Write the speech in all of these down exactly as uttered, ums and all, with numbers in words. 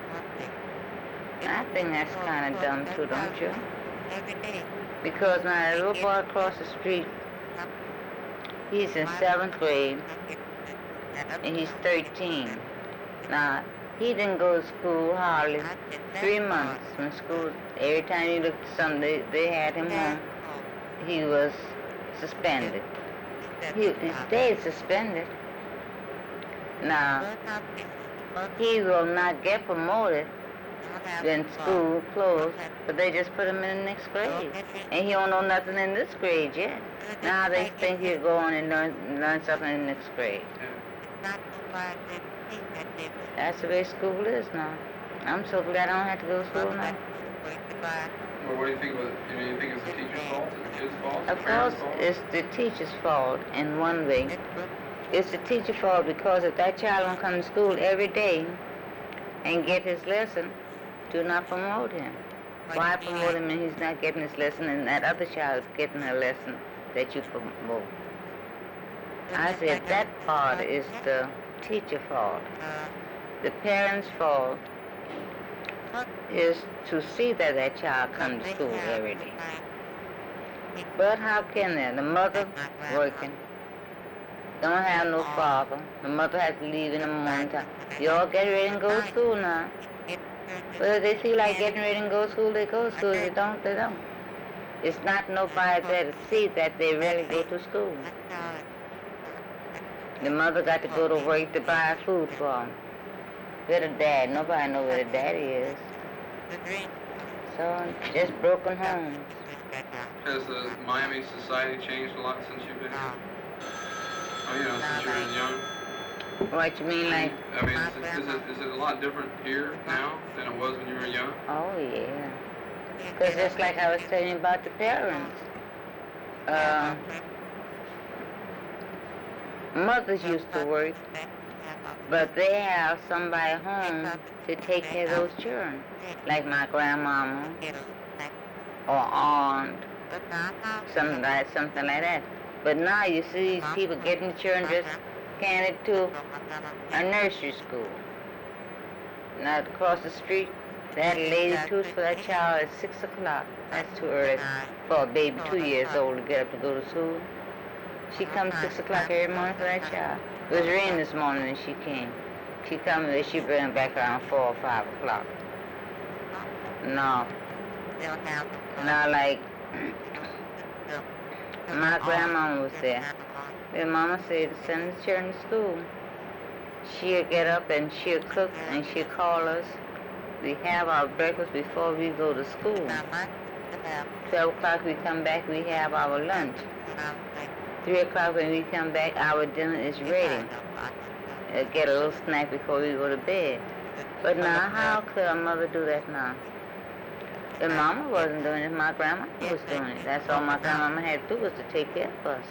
I think that's kind of dumb too, don't you? Because my little boy across the street, he's in seventh grade, and he's thirteen. Now, he didn't go to school hardly three months from school. Every time you looked at something, they, they had him home. He was suspended. He, he stayed suspended. Now, he will not get promoted when school closed, but they just put him in the next grade. And he don't know nothing in this grade yet. Now they think he'll go on and learn, learn something in the next grade. That's the way school is now. I'm so glad I don't have to go to school now. Well, what do you think? Was, you, mean, you think it's the teacher's fault? Is it the kid's fault? Of course, it's the teacher's fault in one way. It's the teacher's fault because if that child don't come to school every day and get his lesson, do not promote him. Why promote him and he's not getting his lesson and that other child is getting a lesson that you promote? I said that part is the teacher's fault. The parents' fault is to see that that child comes to school every day. But how can they? The mother working, don't have no father. The mother has to leave in the morning time. Y'all get ready and go to school now. But if they feel like getting ready and go to school, they go to school. If they don't, they don't. It's not nobody there to see that they really go to school. The mother got to go to work to buy food for them. Where the dad? Nobody knows where the daddy is. So, just broken homes. Has the Miami society changed a lot since you've been here? Oh, you know, since you were young? What you mean, like? I mean, is, is, it, is it a lot different here now than it was when you were young? Oh, yeah. Because just like I was telling you about the parents. Uh, mothers used to work, but they have somebody home to take care of those children, like my grandmama or aunt, something like, something like that. But now you see these people getting the children just handed to a nursery school. Now across the street, that lady tooth for that child at six o'clock. That's too early for a baby two years old to get up to go to school. She comes six o'clock every morning for that child. It was raining this morning and she came. She comes and she bring her back around four or five o'clock. No. Now like my grandmama was there. And mama said to send the children to school. She'll get up and she'll cook and she'll call us. We have our breakfast before we go to school. Twelve o'clock we come back, we have our lunch. Three o'clock when we come back, our dinner is ready. We'll get a little snack before we go to bed. But now, how could a mother do that now? If mama wasn't doing it, my grandma was doing it. That's all my grandmama had to do was to take care of us.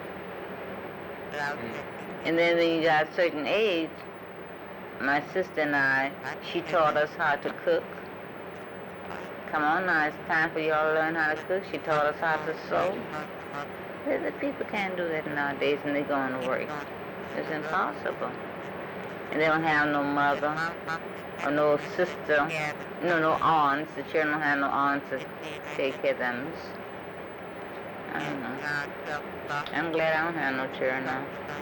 And then when you got a certain age, my sister and I, she taught us how to cook. Come on now, it's time for y'all to learn how to cook. She taught us how to sew. The people can't do that nowadays and they're going to work. It's impossible. And they don't have no mother or no sister, no, no aunts. The children don't have no aunts to take care of them. I don't know. I'm glad I don't have no children now.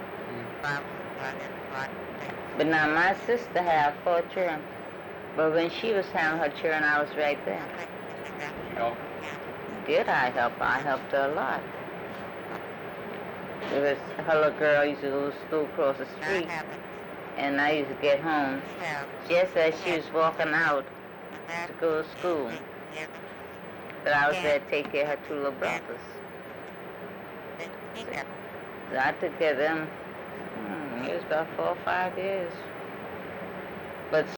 But now my sister had four children. But when she was having her children, I was right there. Help? Did I help her? I helped her a lot. Because her little girl used to go to school across the street. And I used to get home just as she was walking out to go to school. But I was there to take care of her two little brothers. So I took care of them. Hmm, it was about four or five years. But